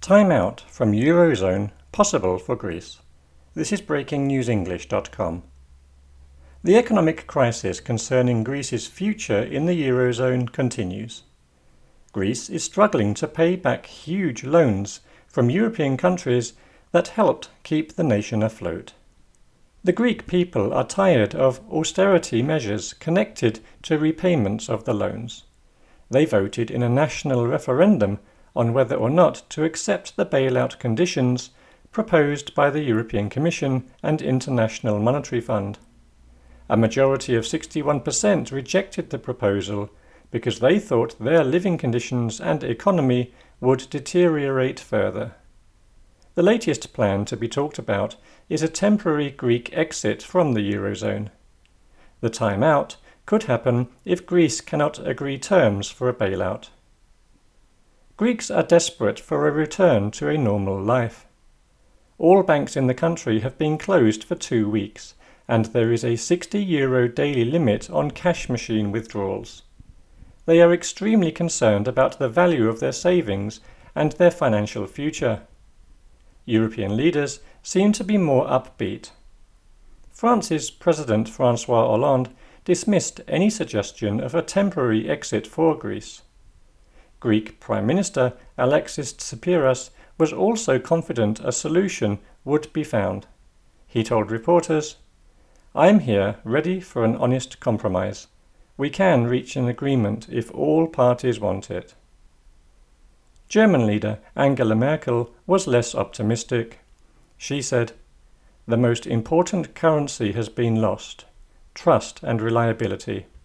Time out from Eurozone possible for Greece. This is breakingnewsenglish.com. The economic crisis concerning Greece's future in the Eurozone continues. Greece is struggling to pay back huge loans from European countries that helped keep the nation afloat. The Greek people are tired of austerity measures connected to repayments of the loans. They voted in a national referendum on whether or not to accept the bailout conditions proposed by the European Commission and International Monetary Fund. A majority of 61% rejected the proposal because they thought their living conditions and economy would deteriorate further. The latest plan to be talked about is a temporary Greek exit from the Eurozone. The time out could happen if Greece cannot agree terms for a bailout. Greeks are desperate for a return to a normal life. All banks in the country have been closed for 2 weeks, and there is a €60 daily limit on cash machine withdrawals. They are extremely concerned about the value of their savings and their financial future. European leaders seem to be more upbeat. France's President François Hollande dismissed any suggestion of a temporary exit for Greece. Greek Prime Minister Alexis Tsipras was also confident a solution would be found. He told reporters, "I am here ready for an honest compromise. We can reach an agreement if all parties want it." German leader Angela Merkel was less optimistic. She said, "The most important currency has been lost: trust and reliability.